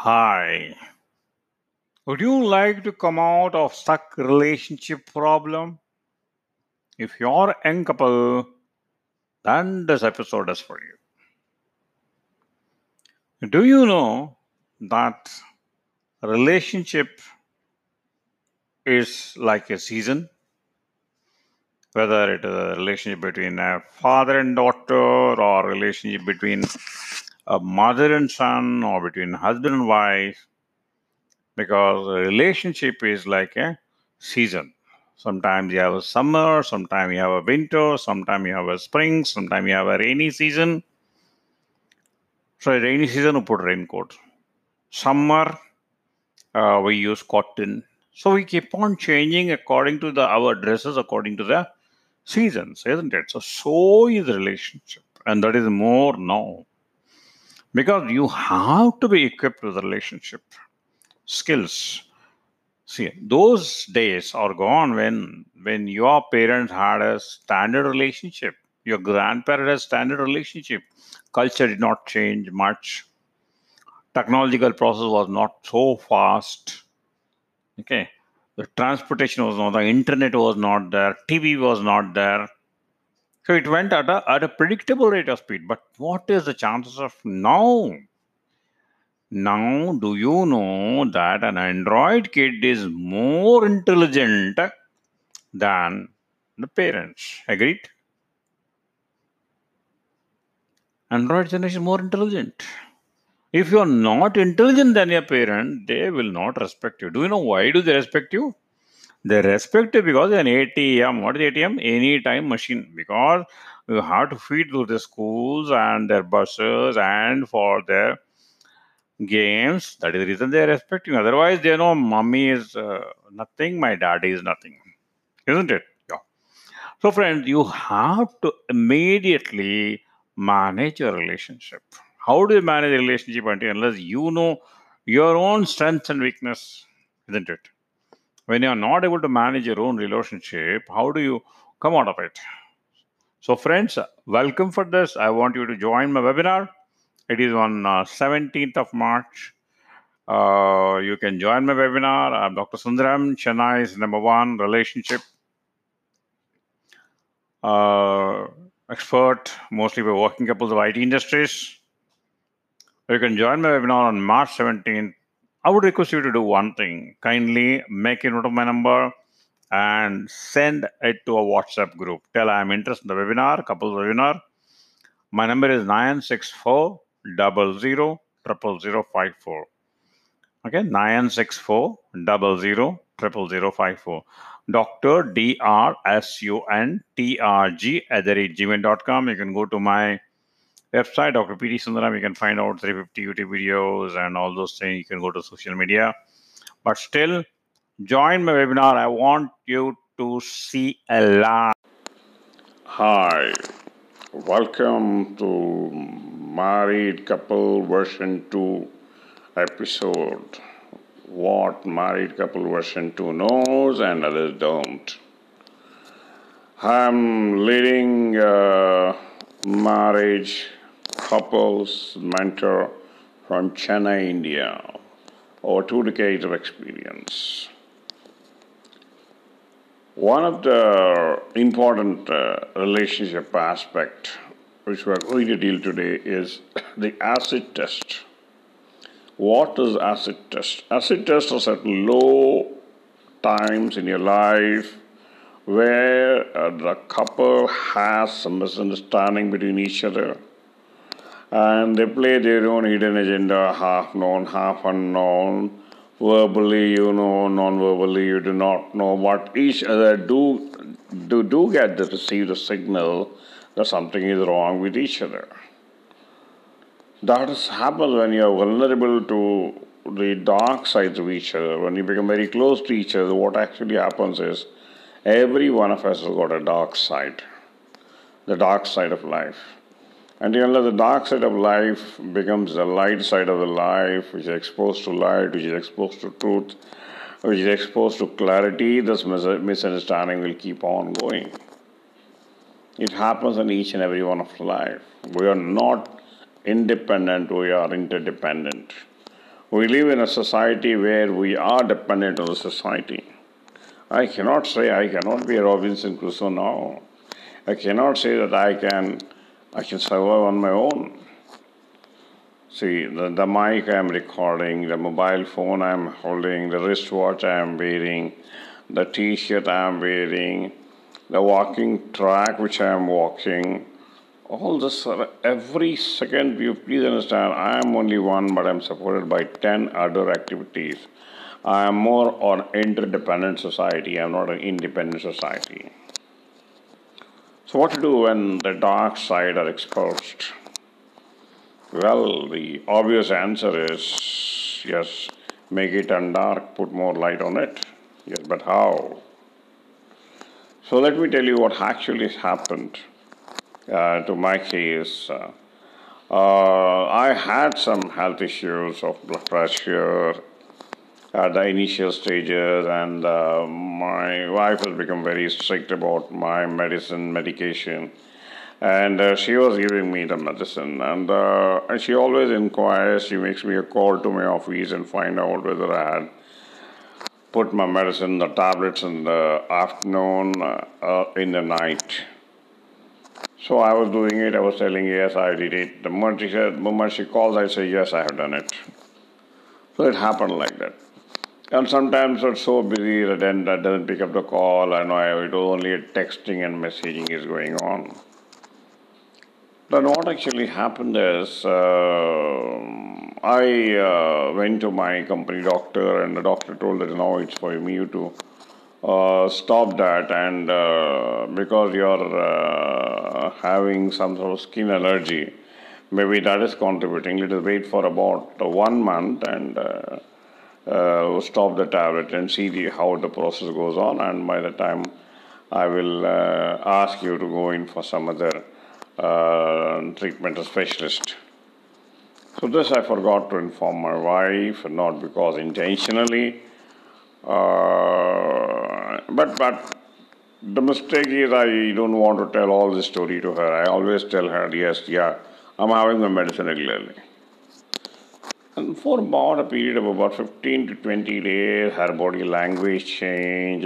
Hi. Would you like to come out of stuck relationship problem? If you're a young couple, then this episode is for you. Do you know that relationship is like a season? Whether it is a relationship between a father and daughter or a relationship between a mother and son or between husband and wife, because a relationship is like a season. Sometimes you have a summer, sometimes you have a winter, sometimes you have a spring, sometimes you have a rainy season. So, a rainy season, we put raincoat. Summer, we use cotton. So, we keep on changing according to our dresses, according to the seasons, isn't it? So is the relationship. And that is more now. Because you have to be equipped with the relationship skills. See, those days are gone when your parents had a standard relationship, your grandparents had a standard relationship. Culture did not change much. Technological process was not so fast. Okay, the transportation was not, the internet was not there, TV was not there. So it went at a predictable rate of speed. But what is the chances of now? Now, do you know that an Android kid is more intelligent than the parents? Agreed? Android generation is more intelligent. If you are not intelligent than your parent, they will not respect you. Do you know why do they respect you? They respect you because an ATM, what is ATM? Anytime machine. Because you have to feed to the schools and their buses and for their games. That is the reason they respect you. Otherwise, they know mommy is nothing, my daddy is nothing. Isn't it? Yeah. So, friends, you have to immediately manage your relationship. How do you manage a relationship unless you know your own strengths and weakness? Isn't it? When you are not able to manage your own relationship, how do you come out of it? So, friends, welcome for this. I want you to join my webinar. It is on 17th of March. You can join my webinar. I'm Dr. Sundaram. Chennai's number one relationship uh, expert, mostly for working couples of IT industries. You can join my webinar on March 17th. I would request you to do one thing. Kindly make a note of my number and send it to a WhatsApp group. Tell I'm interested in the webinar, couples webinar. My number is 964 000054. Okay, 964 000054. Dr. DRSUNTRG@gmail.com. You can go to my website, Dr. PT Sundaram. You can find out 350 YouTube videos and all those things. You can go to social media. But still, join my webinar. I want you to see a lot. Hi, welcome to Married Couple version 2 episode. What Married Couple version 2 knows and others don't. I'm leading marriage couples mentor from Chennai, India. Over 2 decades of experience. One of the important relationship aspect which we are going to deal today is the acid test. What is acid test? Acid test is at low times in your life where the couple has some misunderstanding between each other and they play their own hidden agenda, half known, half unknown. Verbally you know, non-verbally you do not know, but each other do get the receive the signal that something is wrong with each other. That happens when you are vulnerable to the dark sides of each other. When you become very close to each other, what actually happens is every one of us has got a dark side, the dark side of life. And the dark side of life becomes the light side of the life, which is exposed to light, which is exposed to truth, which is exposed to clarity. This misunderstanding will keep on going. It happens in each and every one of life. We are not independent, we are interdependent. We live in a society where we are dependent on the society. I cannot say I cannot be a Robinson Crusoe now. I cannot say that I can survive on my own. See, the mic I am recording, the mobile phone I am holding, the wristwatch I am wearing, the t-shirt I am wearing, the walking track which I am walking, all this, every second, you please understand, I am only one, but I am supported by 10 other activities. I am more on interdependent society, I am not an independent society. So what to do when the dark side are exposed? Well, the obvious answer is yes, make it undark, put more light on it. Yes, but how? So let me tell you what actually happened to my case. I had some health issues of blood pressure at the initial stages, and my wife has become very strict about my medication. And she was giving me the medicine, and she always inquires. She makes me a call to my office and find out whether I had put my medicine, the tablets, in the afternoon, in the night. So I was doing it. I was telling yes, I did it. The moment she calls, I say yes, I have done it. So it happened like that. And sometimes it's so busy that then that doesn't pick up the call. I know it was only texting and messaging is going on. Then what actually happened is I went to my company doctor, and the doctor told that no, it's for you to stop that, and because you're having some sort of skin allergy, maybe that is contributing. Let us wait for about 1 month and stop the tablet and see how the process goes on, and by the time I will ask you to go in for some other treatment specialist. So this I forgot to inform my wife, not because intentionally, but the mistake is I don't want to tell all this story to her. I always tell her, yes, yeah, I'm having my medicine regularly. And for about a period of about 15 to 20 days, her body language changed.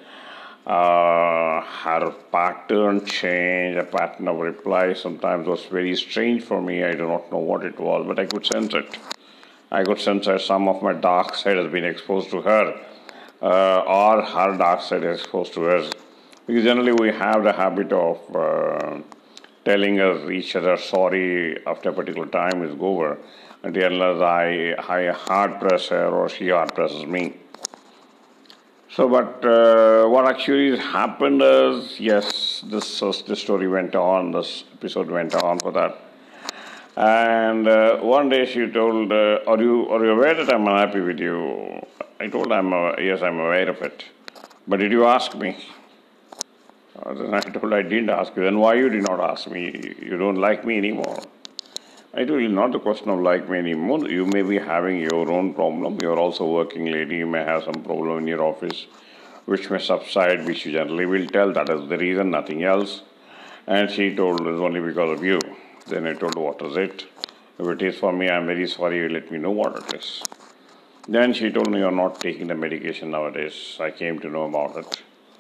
Her pattern changed, a pattern of reply sometimes was very strange for me. I do not know what it was, but I could sense it. I could sense that some of my dark side has been exposed to her, or her dark side is exposed to us. Because generally we have the habit of telling us each other sorry after a particular time is over, unless I hard press her or she hard presses me. So, but what actually happened is, yes, this story went on, this episode went on for that. And one day she told, are you aware that I'm unhappy with you? I told yes, I'm aware of it. But did you ask me? Then I told I didn't ask you. Then why you did not ask me? You don't like me anymore. I told you, not the question of like me anymore. You may be having your own problem. You're also a working lady. You may have some problem in your office, which may subside, which you generally will tell. That is the reason, nothing else. And she told, it's only because of you. Then I told, what is it? If it is for me, I'm very sorry. You let me know what it is. Then she told me, you're not taking the medication nowadays. I came to know about it.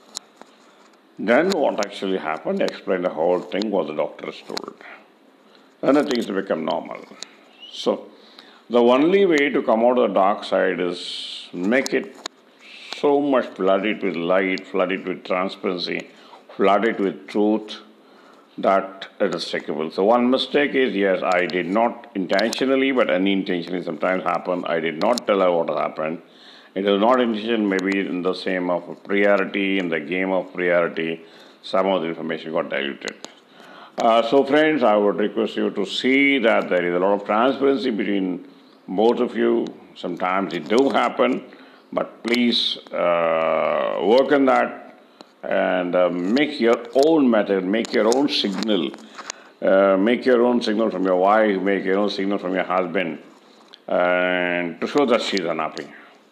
Then what actually happened, explained the whole thing, what the doctor has told. And the things become normal. So the only way to come out of the dark side is make it so much flooded with light, flooded with transparency, flooded with truth, that it is checkable. So one mistake is, yes, I did not intentionally, but unintentionally sometimes happen. I did not tell her what happened. It is not intention, maybe in the same of priority, in the game of priority, some of the information got diluted. So friends, I would request you to see that there is a lot of transparency between both of you. Sometimes it do happen, but please work on that and make your own method, make your own signal. Make your own signal from your wife, make your own signal from your husband, and to show that she is unhappy.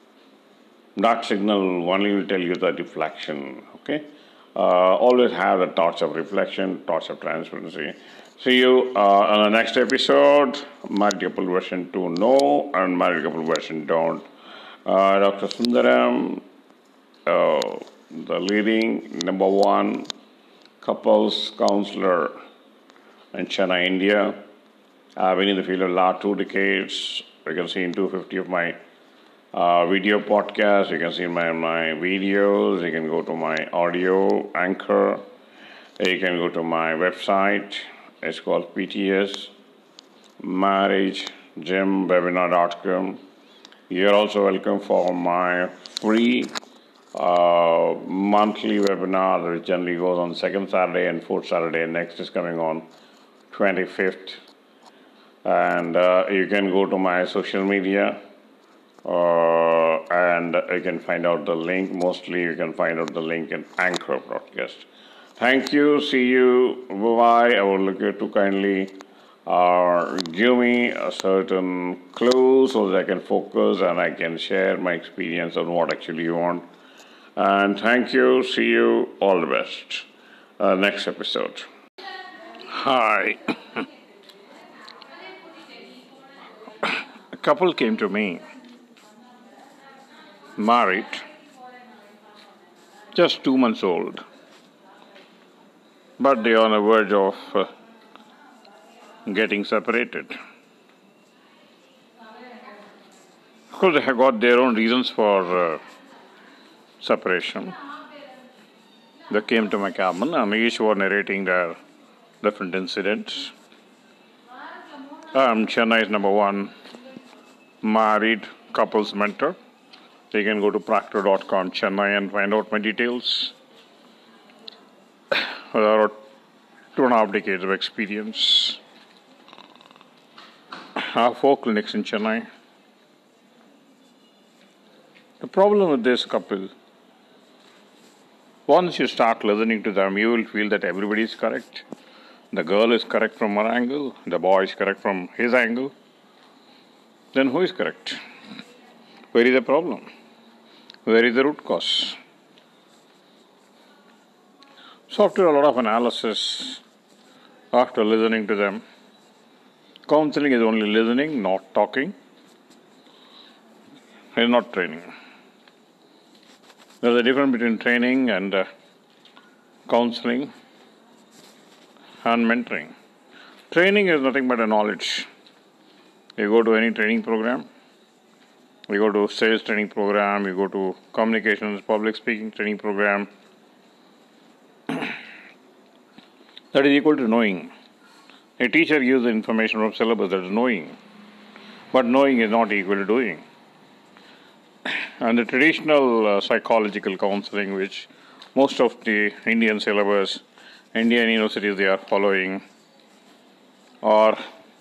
That signal only will tell you the deflection, okay? Always have the torch of reflection, torch of transparency. See you on the next episode. Married couple version 2 no and married couple version don't. Dr. Sundaram, the leading number one couples counselor in Chennai, India. I've been in the field of last 2 decades. You can see in 250 of my video podcasts. You can see my videos. You can go to my audio anchor. You can go to my website. It's called PTS Marriage Gym Webinar.com. You're also welcome for my free monthly webinar, which generally goes on second Saturday and fourth Saturday. Next is coming on 25th. And you can go to my social media and you can find out the link. Mostly you can find out the link in Anchor broadcast. Thank you. See you. Bye-bye. I would like you to kindly give me a certain clue so that I can focus and I can share my experience on what actually you want. And thank you. See you. All the best. Next episode. Hi. A couple came to me, married, just 2 months old, but they are on the verge of getting separated. Of course, they have got their own reasons for separation. They came to my cabin and each were narrating their different incidents. I'm Chennai's number one married couples mentor. You can go to proctor.com Chennai and find out my details. There are 2.5 decades of experience. I have 4 clinics in Chennai. The problem with this couple, once you start listening to them, you will feel that everybody is correct. The girl is correct from her angle, the boy is correct from his angle. Then who is correct? Where is the problem? Where is the root cause? So after a lot of analysis, after listening to them, counseling is only listening, not talking. It is not training. There is a difference between training and counseling and mentoring. Training is nothing but a knowledge. You go to any training program, you go to sales training program, you go to communications, public speaking training program. That is equal to knowing. A teacher gives the information from syllabus, that is knowing. But knowing is not equal to doing. And the traditional psychological counseling, which most of the Indian syllabus, Indian universities they are following, are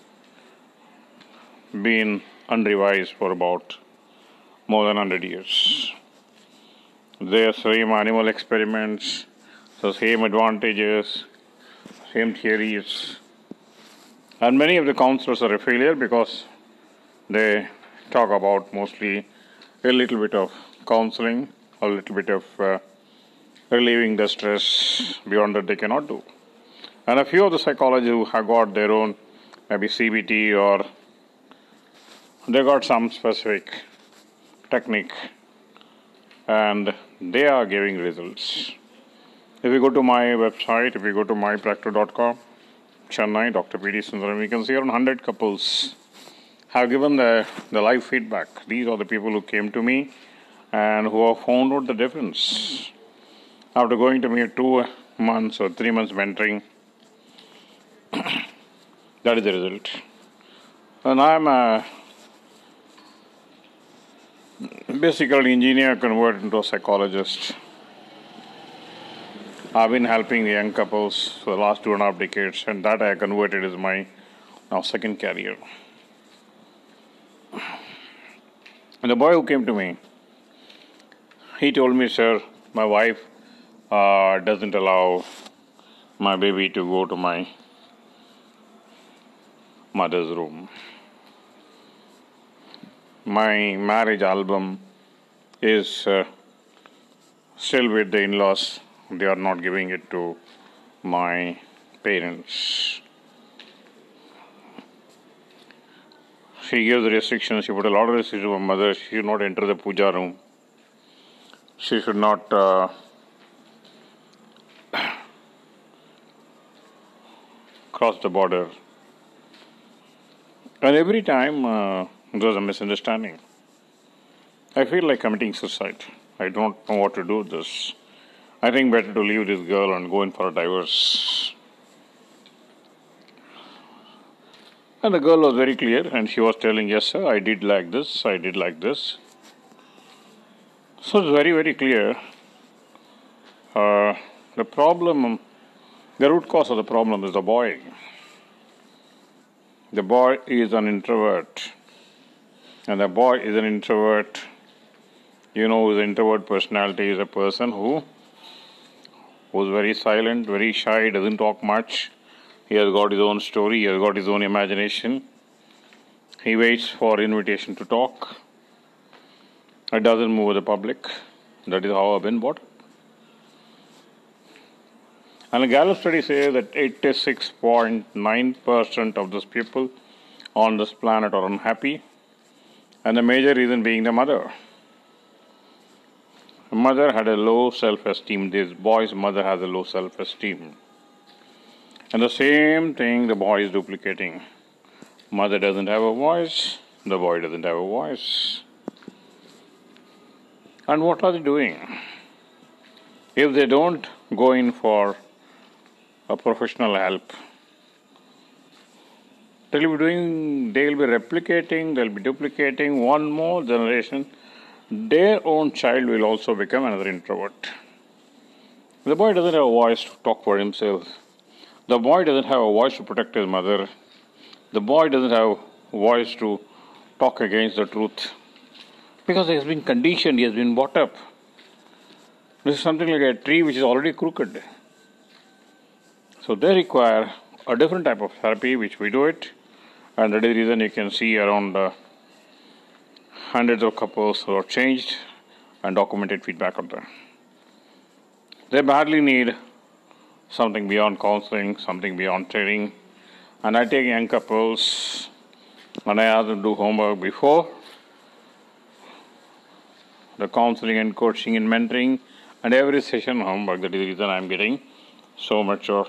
been unrevised for about more than 100 years. They are same animal experiments, the same advantages, same theories. And many of the counselors are a failure because they talk about mostly a little bit of counseling, a little bit of relieving the stress. Beyond that they cannot do. And a few of the psychologists who have got their own maybe CBT or they got some specific technique and they are giving results. If you go to my website, if you go to mypractor.com, Chennai, Dr. P.D. Sundaram, you can see around 100 couples have given the live feedback. These are the people who came to me and who have found out the difference. After going to me at 2 months or 3 months mentoring, that is the result. And I'm a basically engineer converted into a psychologist. I've been helping the young couples for the last 2.5 decades, and that I converted as my now second career. And the boy who came to me, he told me, sir, my wife doesn't allow my baby to go to my mother's room. My marriage album is still with the in-laws. They are not giving it to my parents. She gives restrictions. She put a lot of restrictions on my mother. She should not enter the puja room. She should not cross the border. And every time there was a misunderstanding. I feel like committing suicide. I don't know what to do with this. I think better to leave this girl and go in for a divorce. And the girl was very clear and she was telling, yes sir, I did like this, I did like this. So it's very, very clear. The problem, the root cause of the problem is the boy. The boy is an introvert. And the boy is an introvert. You know, his introvert personality is a person who's very silent, very shy, doesn't talk much. He has got his own story, he has got his own imagination. He waits for invitation to talk. It doesn't move with the public. That is how I've been brought up. And a Gallup study says that 86.9% of those people on this planet are unhappy. And the major reason being the mother. The mother had a low self-esteem. This boy's mother has a low self-esteem. And the same thing the boy is duplicating. Mother doesn't have a voice, the boy doesn't have a voice. And what are they doing? If they don't go in for a professional help, they'll be replicating, they'll be duplicating one more generation. Their own child will also become another introvert. The boy doesn't have a voice to talk for himself. The boy doesn't have a voice to protect his mother. The boy doesn't have a voice to talk against the truth. Because he has been conditioned, he has been brought up. This is something like a tree which is already crooked. So they require a different type of therapy, which we do it. And that is the reason you can see around hundreds of couples who are changed and documented feedback on them. They badly need something beyond counseling, something beyond training. And I take young couples and I ask them to do homework before the counseling and coaching and mentoring and every session homework. That is the reason I am getting so much of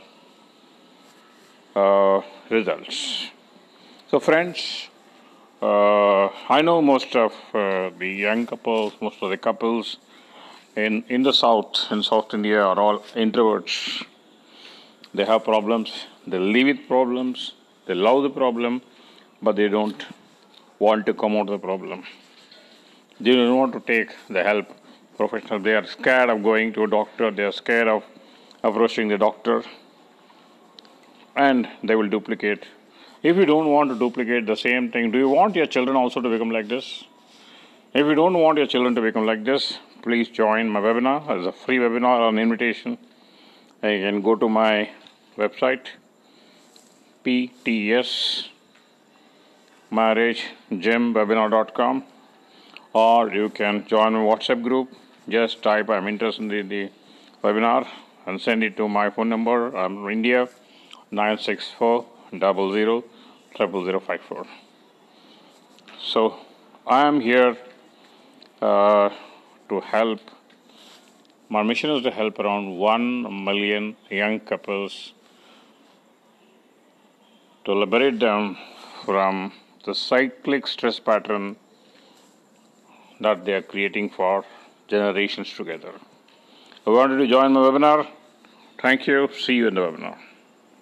results. So friends, I know most of the young couples, most of the couples in the South, in South India are all introverts. They have problems, they live with problems, they love the problem, but they don't want to come out of the problem. They don't want to take the help professional. They are scared of going to a doctor, they are scared of approaching the doctor, and they will duplicate. If you don't want to duplicate the same thing, do you want your children also to become like this? If you don't want your children to become like this, please join my webinar. It's a free webinar on invitation. You can go to my website, ptsmarriagegemwebinar.com, or you can join my WhatsApp group. Just type I'm interested in the webinar and send it to my phone number. I'm in India, 964000054. So I am here to help. My mission is to help around 1 million young couples to liberate them from the cyclic stress pattern that they are creating for generations together. I wanted to join my webinar. Thank you. See you in the webinar.